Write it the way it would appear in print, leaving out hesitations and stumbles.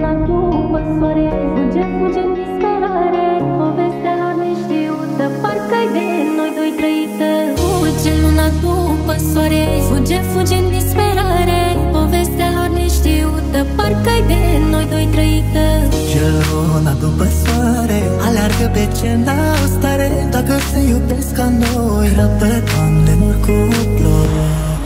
luna după soare fuge, fuge în disperare. Povestea lor neștiută, parcă-i de noi doi trăită. Fuge luna după soare fuge, fuge în disperare. Povestea lor neștiută, parcă-i de noi doi trăită. Ce luna după soare aleargă pe ce n-au stare. Dacă se iubesc ca noi, răbdă, Doamne, mor cu ploi.